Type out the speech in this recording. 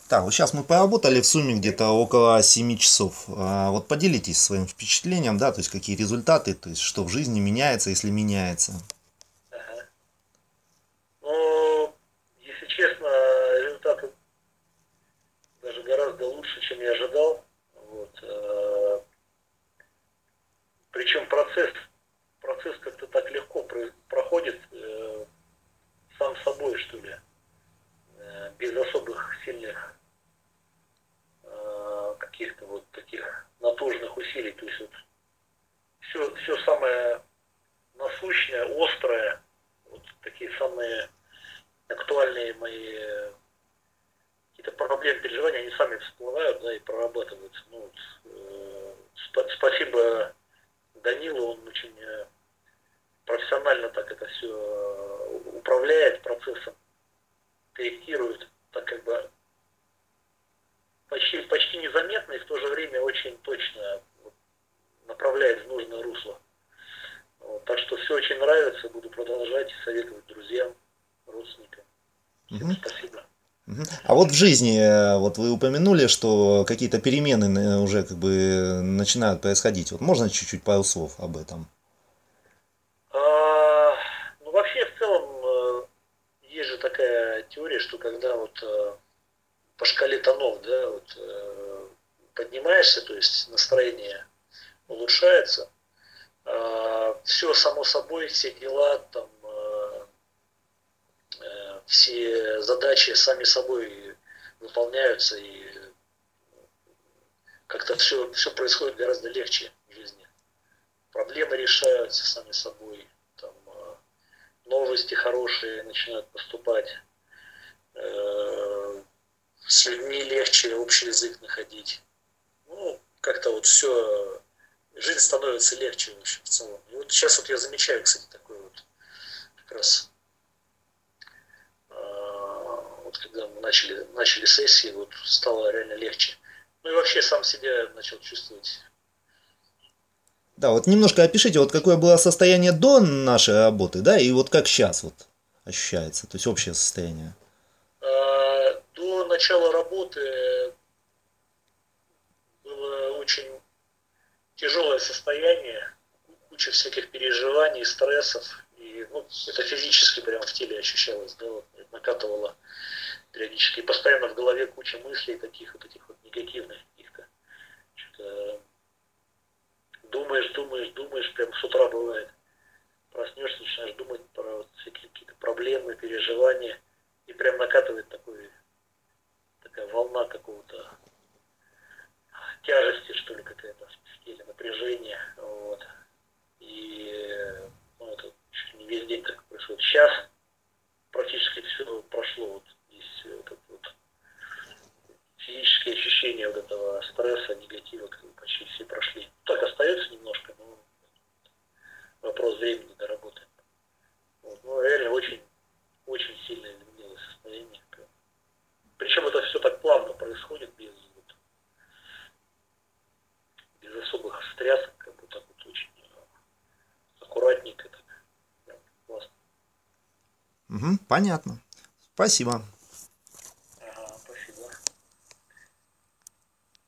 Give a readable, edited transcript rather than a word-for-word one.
Так, вот сейчас мы поработали в сумме где-то около 7 часов. Вот поделитесь своим впечатлением, да, то есть какие результаты, то есть что в жизни меняется, если меняется. Ага. Но, если честно, результаты даже гораздо лучше, чем я ожидал. Вот. Причем процесс как-то так легко проходит сам собой, что ли, без особых сильных каких-то вот таких натужных усилий. То есть вот все самое насущное, острое, вот такие самые актуальные мои какие-то проблемы, переживания, они сами всплывают, да, и прорабатываются. Ну, вот, спасибо Данилу, он очень профессионально так это все управляет процессом, корректирует, так как бы почти незаметно и в то же время очень точно вот направляет в нужное русло. Вот, так что все очень нравится, буду продолжать и советовать друзьям, родственникам. Всем Мгм. спасибо. Мгм. А вот в жизни, вот вы упомянули, что какие-то перемены уже как бы начинают происходить. Вот можно чуть-чуть пару слов об этом? Ну, вообще, в целом, есть же такая теория, что когда вот по шкале тонов, да, вот поднимаешься, то есть настроение улучшается, все само собой, все дела, там, все задачи сами собой выполняются и как-то все происходит гораздо легче в жизни. Проблемы решаются сами собой, там, новости хорошие начинают поступать, с людьми легче общий язык находить. Ну, как-то вот все, жизнь становится легче, в общем, в целом. И вот сейчас вот я замечаю, кстати, такой вот как раз вот когда мы начали сессии, вот стало реально легче. Ну и вообще сам себя начал чувствовать. Да, вот немножко опишите, вот какое было состояние до нашей работы, да, и вот как сейчас вот ощущается, то есть общее состояние. До начала работы было очень тяжелое состояние, куча всяких переживаний, стрессов. И ну, это физически прямо в теле ощущалось, да, вот, накатывало периодически. И постоянно в голове куча мыслей таких вот этих вот негативных каких-то. Что-то думаешь, прям с утра бывает. Проснешься, начинаешь думать про вот всякие какие-то проблемы, переживания. И прям накатывает такая волна какого-то тяжести, что ли, какая-то в теле, напряжение. Вот. И ну, это чуть ли не весь день так происходит. Сейчас практически все прошло. Вот здесь вот это вот физические ощущения вот этого стресса, негатива, как бы почти все прошли. Так остается немножко, но вопрос времени до работы. Вот. Ну, реально очень сильно изменилось состояние. Причем это все так плавно происходит, без особых стрясок, как бы так вот очень аккуратненько, так прям классно. Мгм, понятно. Спасибо.